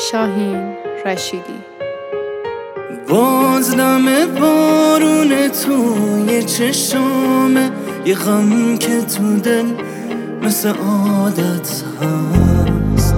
شاهین رشیدی. باز دم بارون توی چشامه، یه غم که تو دل مثل عادت هست.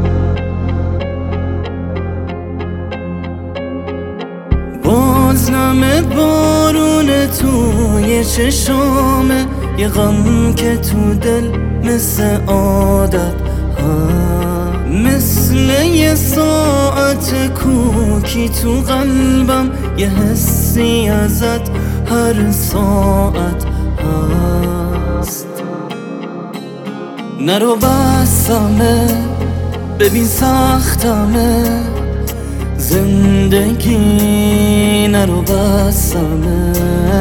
باز دم بارون توی چشامه، یه غم که تو دل مثل عادت هست. مثل یه ساعت کوکی تو قلبم، یه حسی ازت هر ساعت هست. نرو بسمه، ببین سختمه زندگی، نرو بسمه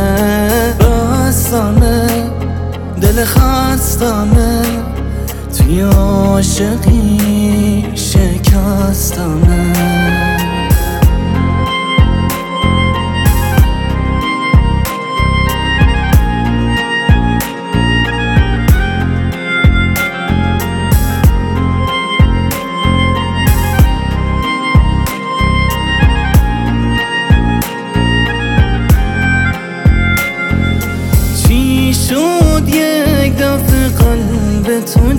دل خستمه، توی عاشقی شکستمه. چی شد یک دفعه قلب تو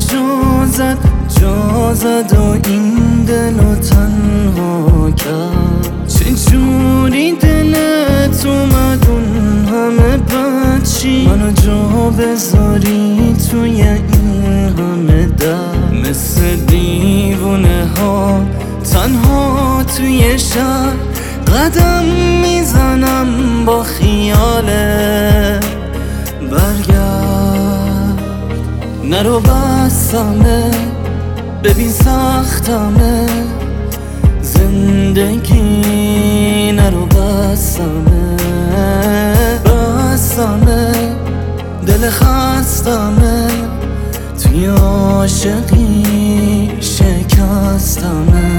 جا زد و این دلو تنها کرد؟ چجوری دلت اومد اون همه بچی منو جا بذاری توی این همه در؟ مثل دیوونه ها تنها توی شهر قدم میزنم با خیاله. برگرد، نرو بسمه، ببین سختمه زندگی، نرو بسمه دل خستمه، توی عاشقی شکستمه.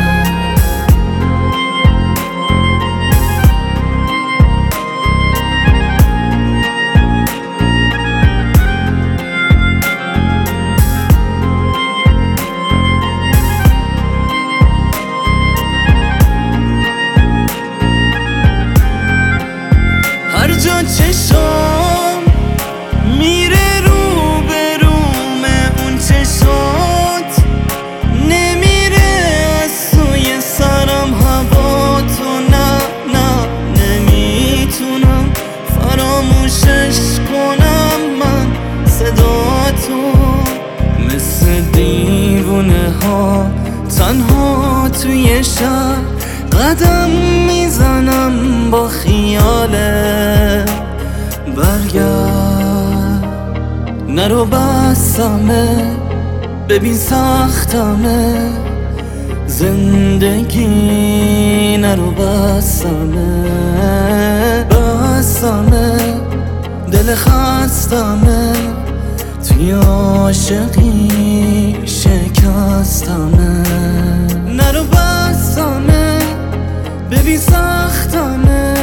هر جا چشم میره رو به رومه، اون چشات نمیره از سوی سرم هوا تو. نه نمیتونم فراموشش کنم من صدا تو. مثل دیوونه ها تنها توی شهر قدم میزنم با خیاله. برگرد، نرو بسمه، ببین سختمه زندگی، نرو بسمه دل خستمه، توی عاشقی شکستمه. نرو بسمه، ببین سختمه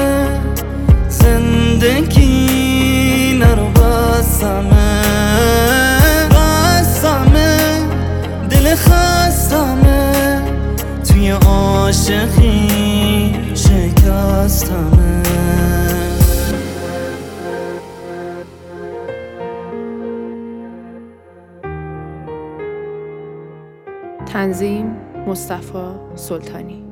زندگی، نرو بسمه دل خستمه، توی عاشقی شکستمه. تنظیم مصطفی سلطانی.